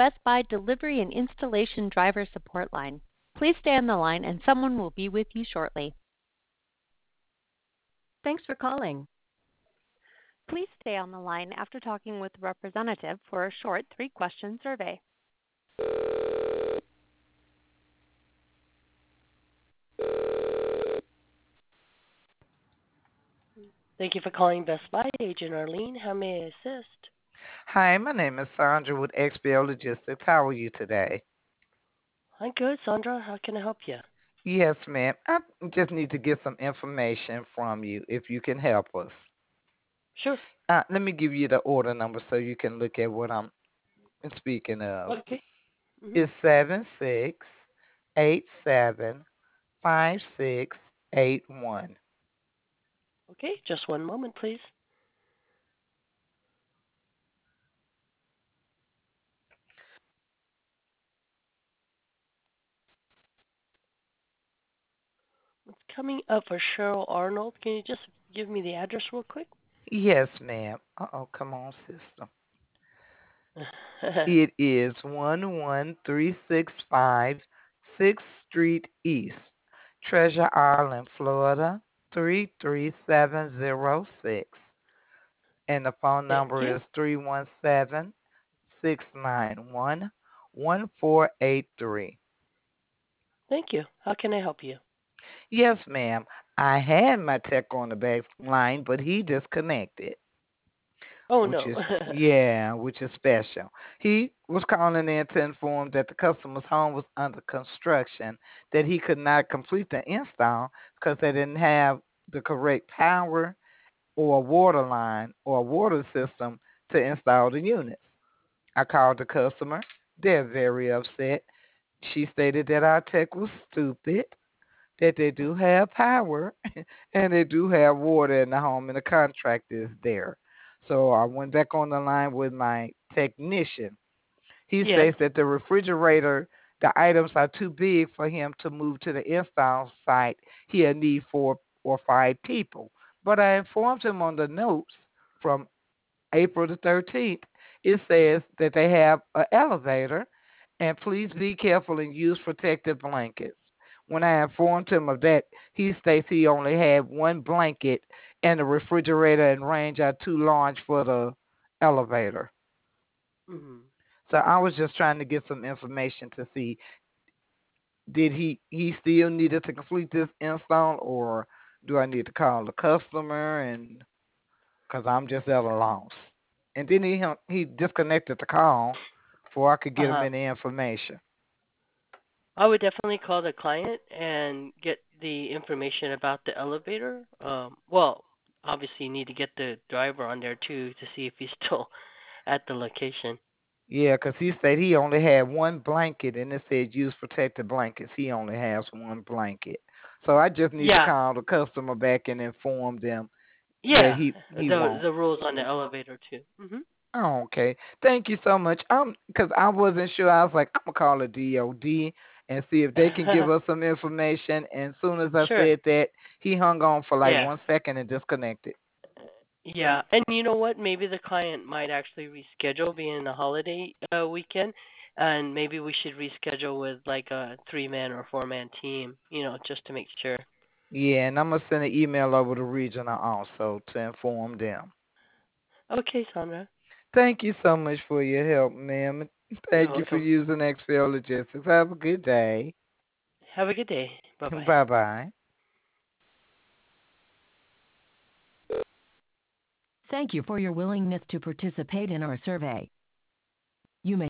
Best Buy Delivery and Installation Driver Support Line. Please stay on the line and someone will be with you shortly. Thanks for calling. Please stay on the line after talking with the representative for a short 3-question survey. Thank you for calling Best Buy. Agent Arlene, how may I assist? Hi, my name is Sandra with XBO Logistics. How are you today? I'm good, Sandra. How can I help you? Yes, ma'am. I just need to get some information from you if you can help us. Sure. Let me give you the order number so you can look at what I'm speaking of. Okay. Mm-hmm. It's 76875681. Okay, just one moment, please. What's coming up for Cheryl Arnold? Can you just give me the address real quick? Yes, ma'am. Uh-oh, come on, system. It is 11365 6th Street East, Treasure Island, Florida 33706. And the phone Thank number you. is 317-691-1483. Thank you. How can I help you? Yes, ma'am. I had my tech on the back line, but he disconnected. Oh, Which no. is which is special. He was calling in to inform that the customer's home was under construction, that he could not complete the install because they didn't have the correct power or a water line or a water system to install the units. I called the customer. They're very upset. She stated that our tech was stupid, that they do have power and they do have water in the home and the contract is there. So I went back on the line with my technician. He Yes. states that the refrigerator, the items are too big for him to move to the install site. He'll need 4 or 5 people. But I informed him on the notes from April the 13th. It says that they have an elevator, and please be careful and use protective blankets. When I informed him of that, he states he only had one blanket, and the refrigerator and range are too large for the elevator. Mm-hmm. So I was just trying to get some information to see did he still needed to complete this install, or do I need to call the customer and because I'm just at a loss. And then he disconnected the call before I could get him Uh-huh. any information. I would definitely call the client and get the information about the elevator. Well, obviously you need to get the driver on there too to see if he's still at the location. Yeah, 'cause he said he only had one blanket, and it said use protected blankets. He only has one blanket. So I just need to Yeah, call the customer back and inform them that yeah. he won't. The rules on the elevator too. Mhm. Oh, okay. Thank you so much. 'Cause I wasn't sure. I was like, I'm gonna call the DOD and see if they can give us some information. And as soon as I Sure. said that, he hung on for like Yeah. 1 second and disconnected. Yeah, and you know what? Maybe the client might actually reschedule being a holiday weekend, and maybe we should reschedule with like a 3-man or 4-man team, just to make sure. Yeah, and I'm gonna send an email over to regional also to inform them. Okay, Sandra. Thank you so much for your help, ma'am. You're Thank you for welcome. using XPO Logistics. Have a good day. Have a good day. Bye bye. Bye bye. Thank you for your willingness to participate in our survey. You may